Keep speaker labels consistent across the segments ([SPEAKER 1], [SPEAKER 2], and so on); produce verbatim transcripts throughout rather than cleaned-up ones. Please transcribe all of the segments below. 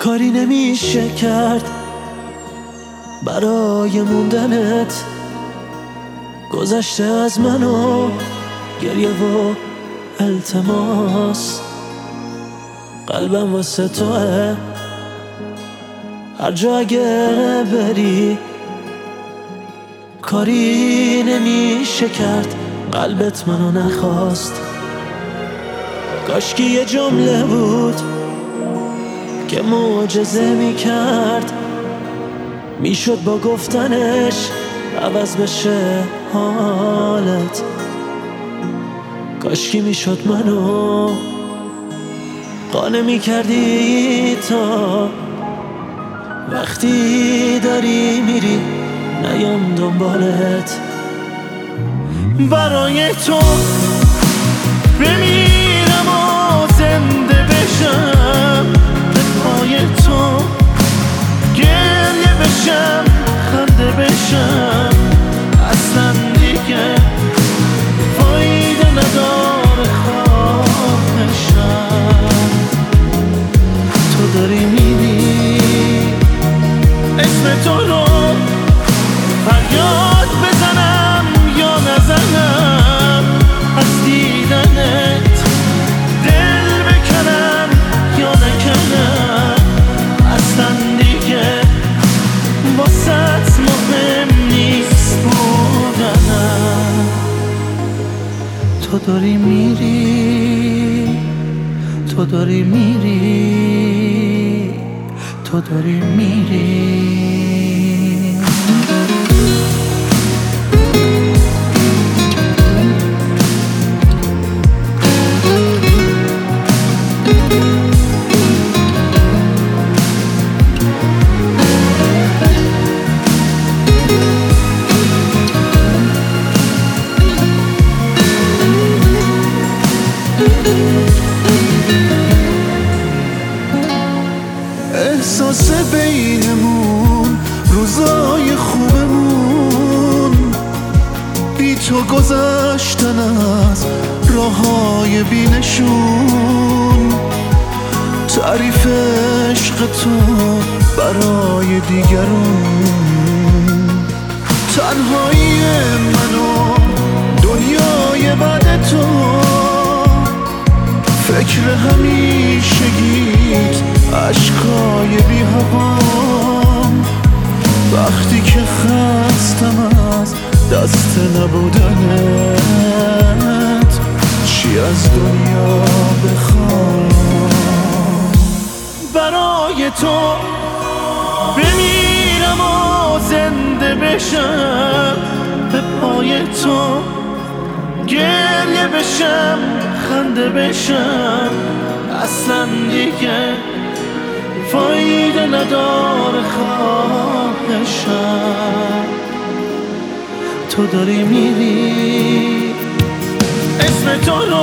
[SPEAKER 1] کاری نمیشه کرد برای موندنت، گذشته از منو گریه و التماس. قلبم واسه توه، هر جا اگه بری کاری نمیشه کرد، قلبت منو نخواست. کاشکی یه جمله بود که معجزه میکرد، میشد با گفتنش عوض بشه حالت. کاشکی میشد منو قانع میکردی تا وقتی داری میری نیام دنبالت. برای تو بمیرم و زنده بشم، به پای تو گریه بشم خنده بشم. اصلا دیگه فایده نداره خواهشم. تو داری میری اسم تو رو فریاد بزنم یا نزنم، از دیدنت دل بکنم یا نکنم. اصلا دیگه واسط مهم نیست بودنم. تو داری میری، تو داری میری، تو داری میری. احساس بینمون روزای خوبمون، بی تو گذشتن از راههای بینشون. تعریف عشق تو برای دیگرون، تنهایی منو دنیای بعد تو. فکر همیشگیت عشقای بی هوام، وقتی که خستم از دست نبودنت. چی از دنیا بخوام؟ برای تو بمیرم و زنده بشم، به پای تو گریه بشم خنده بشم. اصلا دیگه فایده نداره خواهشم. تو داری میری اسم تو رو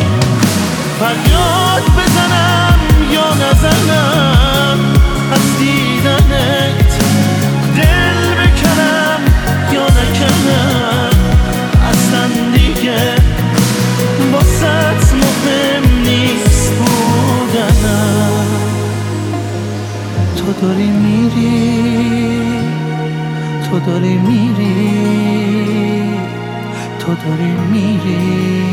[SPEAKER 1] فریاد بزنم یا نزنم، از دیدنت دل بکنم یا نکنم. اصلا دیگه واسط مهم نیست بودنم. تو داری میری، تو داری میری، تو داری میری.